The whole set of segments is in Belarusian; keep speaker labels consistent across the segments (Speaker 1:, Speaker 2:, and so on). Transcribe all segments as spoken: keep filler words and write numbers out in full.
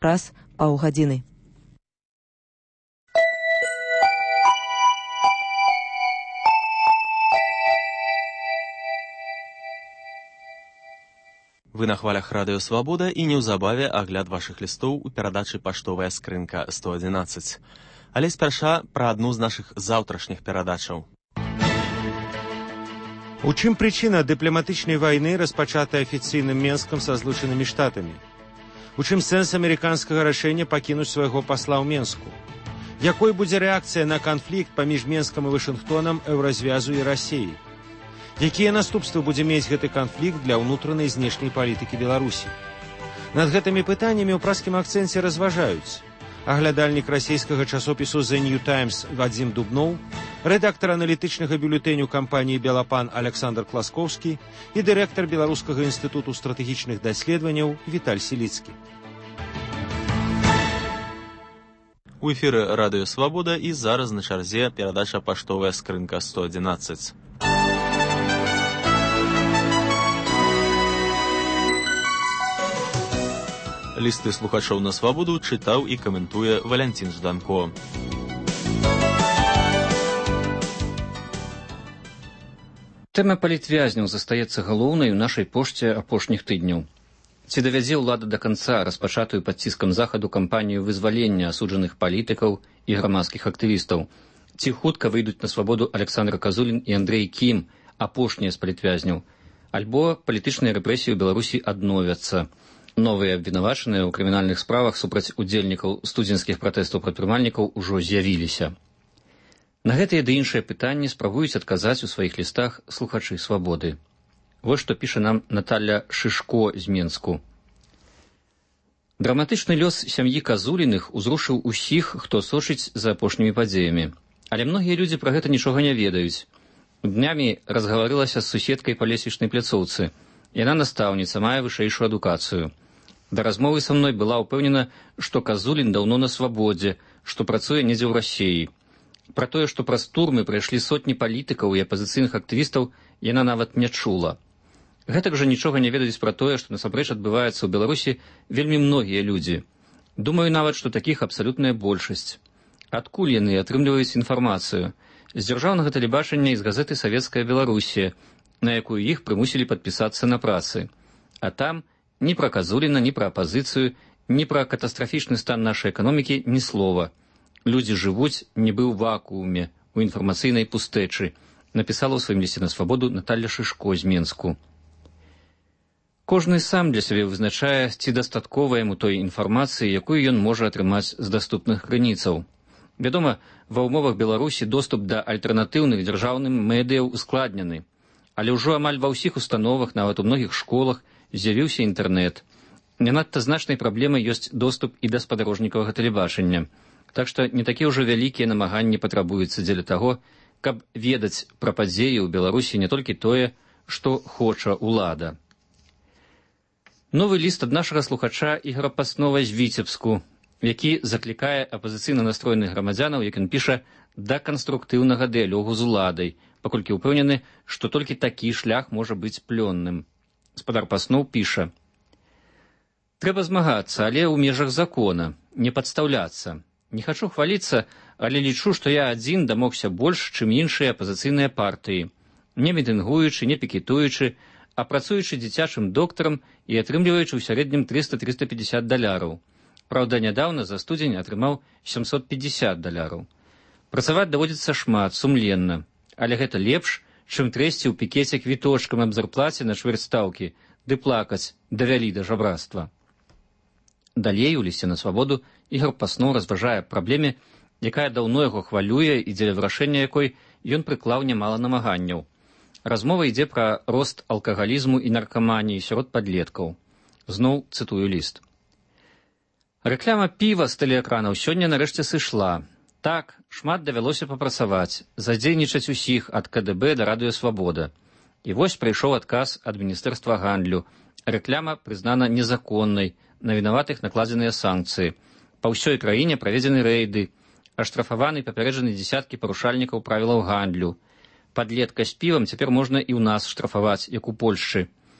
Speaker 1: праз паўгадзіны.
Speaker 2: Вы на хвалях Радыё Свабода і неўзабаве агляд вашых лістоў у перадачы «Паштовая скрынка сто адзінаццаць». Але спярша пра адну з нашых заўтрашніх перадачаў.
Speaker 3: У чым прычына дыпламатычнай вайны, распачатай афіцыйным Менскам са Злучанымі Штатамі? У чым сэнс амерыканскага рашэння пакінуць свайго пасла ў Менску? Якой будзе рэакцыя на канфлікт паміж Менскам і Вашынгтонам, Еўразвязу і Расіяй? Якія наступствы будзе мець гэты канфлікт для ўнутранай знешняй палітыкі Беларусі? Над гэтымі пытаннямі ў праскім акцэнце разважаюць аглядальнік расійскага часопісу «The New Times» Вадзім Дубноў, рэдактар аналітычнага бюлетэню кампаніі «Белапан» Александр Класкоўскі і дырэктар Беларускага інстытуту стратэгічных даследаванняў Віталь Сіліцкі.
Speaker 2: У эфіры Радыё Свабода і зараз на чарзе перадача «Паштовая скрынка сто адзінаццаць». Лісты слухачоў на Свабоду чытаў і каментуе Валянцін Жданко.
Speaker 4: Тэма палітвязняў застаецца галоўнай у нашай пошце апошніх тыдняў. Ці давядзе ўлада да канца распачатую пад ціскам захаду кампанію вызвалення асуджаных палітыкаў і грамадскіх актывістаў? Ці хутка выйдуць на свабоду Александр Казулін і Андрэй Кім, апошнія з палітвязняў? Альбо палітычныя рэпрэсіі ў Беларусі адновяцца? Новыя абвінавачаныя ў крымінальных справах супраць удзельнікаў студзенскіх пратэстаў прадпрымальнікаў ужо з'явіліся. На гэтыя ды іншыя пытанні спрабуюць адказаць у сваіх лістах слухачы Свабоды. Вось што піша нам Наталля Шышко з Менску. Драматычны лёс сям'і Казуліных узрушыў усіх, хто сочыць за апошнімі падзеямі. Але многія людзі пра гэта нічога не ведаюць. Днямі разгаварылася з суседкай па лесвічнай пляцоўцы. Яна настаўніца, мае вышэйшую адукацыю. Да размовы са мной была ўпэўнена, што Казулін даўно на свабодзе, што працуе недзе ў Расіі. Пра тое, што праз турмы прайшлі сотні палітыкаў і апазіцыйных актывістаў, яна нават не чула. Гэтак жа нічога не ведаюць пра тое, што насамрэч адбываецца ў Беларусі вельмі многія людзі. Думаю нават, што такіх абсалютная большасць. Адкуль яны атрымліваюць інфармацыю? З дзяржаўнага тэлебачання і з газеты «Савецкая Беларусія», на якую іх прымусілі падпісацца на працы. А там ні пра Казуліна, ні пра апазіцыю, ні пра катастрафічны стан нашай эканомікі ні слова. Людзі жывуць нібы ў вакууме, у інфармацыйнай пустэчы, напісала ў сваім лісце на Свабоду Наталля Шышко з Менску. Кожны сам для сябе вызначае, ці дастаткова яму той інфармацыі, якую ён можа атрымаць з даступных крыніцаў. Вядома, ва ўмовах Беларусі доступ да альтэрнатыўных дзяржаўным медыяў ускладнены. Але ўжо амаль ва ўсіх установах, нават у многіх школах, з'явіўся інтэрнэт. Не надта значнай праблемай ёсць доступ і да спадарожнікавага тэлебачання. Так што не такія ўжо вялікія намаганні патрабуюцца дзеля таго, каб ведаць пра падзеі ў Беларусі не толькі тое, што хоча ўлада. Новы ліст ад нашага слухача Ігора Паснова з Віцебску, які заклікае апазіцыйна настроеных грамадзянаў, як ён піша, да канструктыўнага дыялогу з уладай, паколькі ўпэўнены, што толькі такі шлях можа быць плённым. Спадар Паснов піша: «Трэба змагацца, але ў межах закона, не падстаўляцца. Не хачу хваліцца, але лічу, што я адзін дамогся больш, чым іншыя апазіцыйныя партыі, не мітынгуючы, не пікетуючы, а працуючы дзіцячым доктарам і атрымліваючы ў сярэднім трыста - трыста пятьдесят даляраў. Праўда, нядаўна за студзень атрымаў сямсот пятьдесят даляраў. Працаваць даводзіцца шмат, сумленна, але гэта лепш, чым трэсці ў пікеце квіточкам аб зарплаце на чвэрць стаўкі, ды плакаць давялі да жабрацтва». Далей у лісце на Свабоду Ігор Паснов разважае праблеме, якая даўно яго хвалюе і дзеля вырашэння якой ён прыклаў нямала намаганняў. Размова ідзе пра рост алкагалізму і наркаманіі сярод падлеткаў. Зноў цытую ліст. «Рэкляма піва з тэлеэкранаў сёння нарэшце сышла. Так, шмат давялося папрацаваць, задзейнічаць усіх ад ка дэ бэ да Радыё Свабода. І вось прыйшоў адказ ад Міністэрства гандлю. Рэкляма прызнана незаконнай, на вінаватых накладзеныя санкцыі. Па ўсёй краіне праведзены рэйды, аштрафаваны папярэджаны дзесяткі парушальнікаў правілаў гандлю. Падлетка з півам цяпер можна і ў нас штрафаваць, як у Польшчы.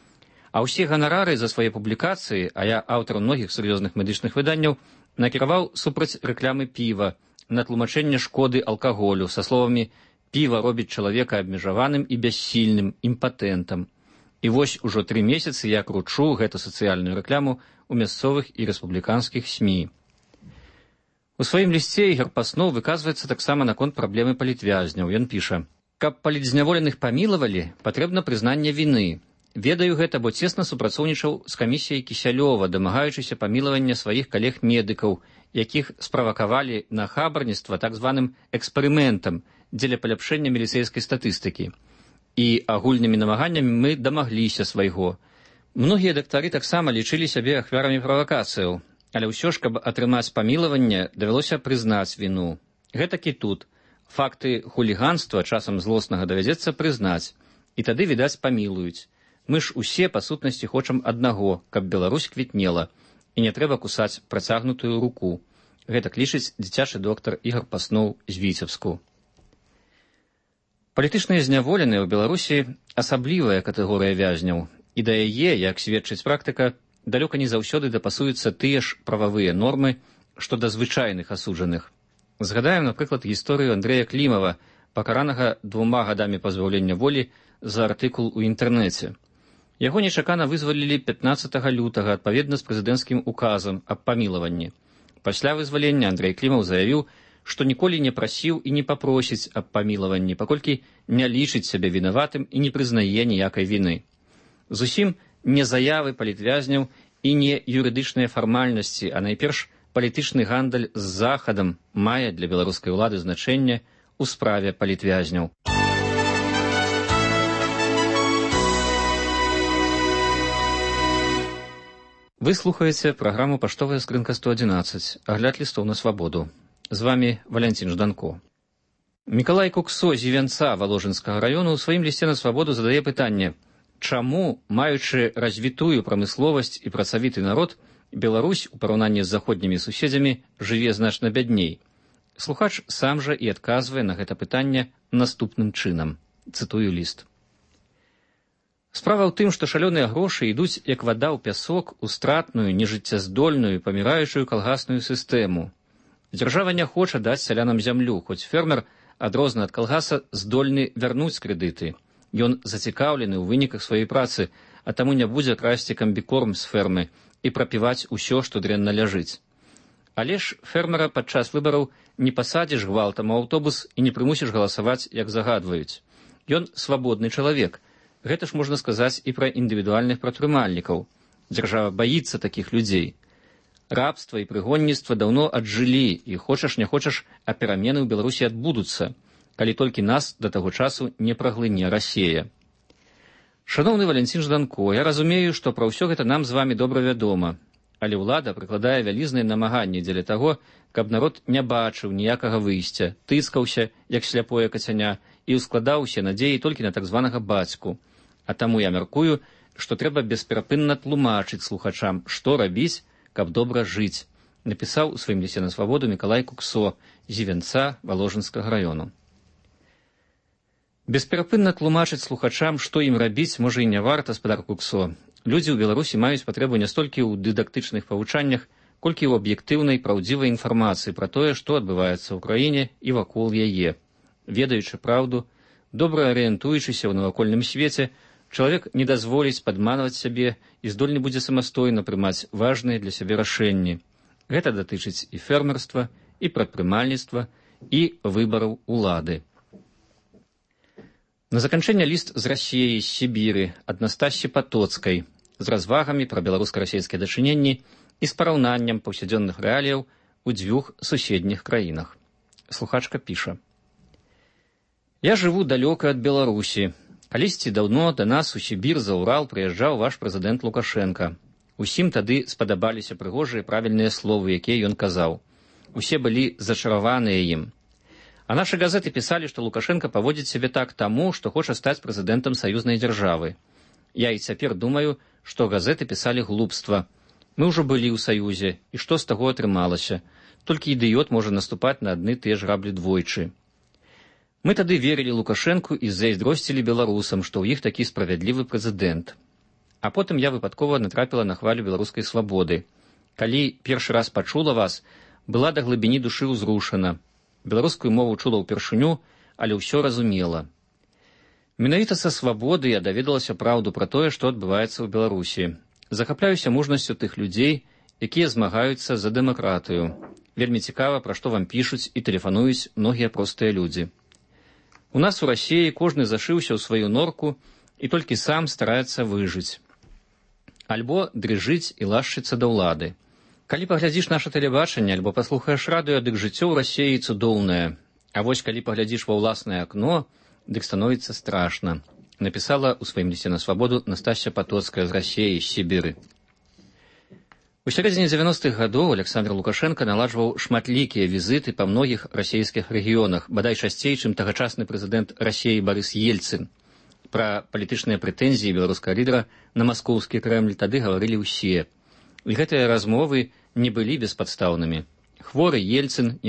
Speaker 4: А ўсе ганарары за свае публікацыі, а я аўтар многіх сур'ёзных медычных выданняў, накіраваў супраць рэкламы піва, на тлумачэнне шкоды алкаголю са словамі «піва робіць чалавека абмежаваным і бяссільным, імпатэнтам». І вось ужо тры месяцы я кручу гэту сацыяльную рэкламу ў мясцовых і рэспубліканскіх СМІ. У сваім лісце Ігор Паснов выказваецца таксама наконт праблемы палітвязняў. Ён піша: «Каб палітзняволеных памілавалі, патрэбна прызнанне віны. Ведаю гэта, бо цесна супрацоўнічаў з камісіяй Кісялёва, дамагаючыся памілавання сваіх калег-медыкаў, якіх справакавалі на хабарніцтва так званым эксперыментам дзеля паляпшэння міліцэйскай статыстыкі. І агульнымі намаганнямі мы дамагліся свайго. Многія дактары таксама лічылі сябе ахвярамі правакацыяў, але ўсё ж, каб атрымаць памілаванне, давялося прызнаць віну. Гэтак і тут. Факты хуліганства часам злоснага давядзецца прызнаць, і тады, відаць, памілуюць. Мы ж усе, па сутнасці, хочам аднаго, каб Беларусь квітнела, і не трэба кусаць працягнутую руку. Гэтак лічыць дзіцячы доктар Ігор Паснов з Віцебску. Палітычныя зняволеныя ў Беларусі асаблівая катэгорыя вязняў, і да яе, як сведчыць практыка, далёка не заўсёды дапасуюцца тыя ж прававыя нормы, што да звычайных асуджаных. Згадаем, напрыклад, гісторыю Андрэя Клімава, пакаранага двума гадамі пазбаўлення волі за артыкул у інтэрнэце. Яго нечакана вызвалілі пятнаццатага лютага адпаведна з прэзідэнцкім указам аб памілаванні. Пасля вызвалення Андрэй Клімаў заявіў, што ніколі не прасіў і не папросіць аб памілаванні, паколькі не лічыць сябе вінаватым і не прызнае ніякай віны. Зусім не заявы палітвязняў і не юрыдычныя фармальнасці, а найперш палітычны гандаль з Захадам мае для беларускай улады значэнне ў справе палітвязняў. Вы слухаеце праграму «Паштовая скрынка сто адзінаццаць», агляд лістоў на свабоду. З вами Валянцін Жданко. Мікалай Куксо з Івянца Валожынскага раёну ў сваім лісце на свабоду задае пытанне: чаму, маючы развітую прамысловасць і працавіты народ, Беларусь у параўнанні з заходнімі суседзямі жыве значна бядней? Слухач сам жа і адказвае на гэта пытанне наступным чынам. Цытую ліст. Справа ў тым, што шалёныя грошы ідуць як вада ў пясок у стратную, нежыццяздольную, паміраючую калгасную сістэму. Дзяржава не хоча даць сялянам зямлю, хоць фермер, адрозна ад калгаса, здольны вярнуць крэдыты. Ён зацікаўлены ў выніках сваёй працы, а таму не будзе красці камбікорм з фермы і прапіваць усё, што дрэнна ляжыць. Але ж фермера падчас выбараў не пасадзіш гвалтам у аўтобус і не прымусіш галасаваць, як загадваюць. Ён свабодны чалавек. Гэта ж можна сказаць і пра індывідуальных прадпрымальнікаў. Дзяржава баіцца такіх людзей. Рабства і прыгонніцтва даўно аджылі, і хочаш не хочаш, а перамены ў Беларусі адбудуцца, калі толькі нас да таго часу не праглыне Расія. Шаноўны Валянцін Жданко, я разумею, што пра ўсё гэта нам з вамі добра вядома, але ўлада прыкладае вялізныя намаганні дзеля таго, каб народ не бачыў ніякага выйсця, тыскаўся, як сляпое кацяня, і ўскладаў усе надзеі толькі на так званага бацьку. А таму я мяркую, што трэба бесперапынна тлумачыць слухачам, што рабіць, каб добра жыць, напісаў у сваім лісце на свабоду Мікалай Куксо з Івянца Валожынскага раёну. Бесперапынна тлумачыць слухачам, што ім рабіць, можа і не варта, спадар Куксо. Людзі ў Беларусі маюць патрэбу не столькі ў дыдактычных павучаннях, колькі ў аб'ектыўнай праўдзівай інфармацыі пра тое, што адбываецца ў краіне і вакол яе. Ведаючы праўду, добра арыентуючыся ў навакольным свеце, чалавек не дазволіць падманваць сябе і здольны будзе самастойна прымаць важныя для сябе рашэнні. Гэта датычыць і фермерства, і прадпрымальніцтва, і выбараў улады. На заканчэнне ліст з Расіі, з Сібіры, ад Настасі Патоцкай, з развагамі пра беларуска-расейскія дачыненні і з параўнаннем паўсядзённых рэаліяў у дзвюх суседніх краінах. Слухачка піша: «Я жыву далёка ад Беларусі. Калісьці даўно да нас у Сібір за Урал прыязджаў ваш прэзідэнт Лукашенка. Усім тады спадабаліся прыгожыя правільныя словы, якія ён казаў. Усе былі зачараваныя ім. А нашы газеты пісалі, што Лукашенка паводзіць сябе так таму, што хоча стаць прэзідэнтам саюзнай дзяржавы. Я і цяпер думаю, што газеты пісалі глупства. Мы ўжо былі ў саюзе, і што з таго атрымалася? Толькі ідыёт можа наступаць на адны тыя ж граблі двойчы. Мы тады верылі Лукашэнку і зайздросцілі беларусам, што ў іх такі справядлівы прэзідэнт. А потым я выпадкова натрапіла на хвалю беларускай свабоды. Калі першы раз пачула вас, была да глыбіні душы ўзрушана. Беларускую мову чула ўпершыню, але ўсё разумела. Менавіта са свабоды я даведалася праўду пра тое, што адбываецца ў Беларусі. Захапляюся мужнасцю тых людзей, якія змагаюцца за дэмакратыю. Вельмі цікава, пра што вам пішуць і тэлефануюць многія простыя людзі. У нас у Расіі кожны зашыўся ў сваю норку і толькі сам стараецца выжыць. Альбо дрыжыць і лашчыцца да ўлады. Калі паглядзіш наша тэлебачанне, альбо паслухаеш радыё, дык жыццё ў Расіі цудоўнае. А вось калі паглядзіш ва ўласнае акно, дык становіцца страшна. Напісала ў сваім лісце на свабоду Настасья Патоцкая з Расіі, з Сібіры. У сярэдзіне дзевяностых гадоў Александр Лукашенко наладжваў шматлікія візіты па многіх расійскіх рэгіёнах, бадай часцей, чым тагачасны прэзідэнт Расіі Барыс Ельцын. Пра палітычныя прэтэнзіі беларускага лідара на маскоўскі Крэмль тады гаварылі ўсе. І гэтыя размовы не былі беспадстаўнымі. Хворы Ельцын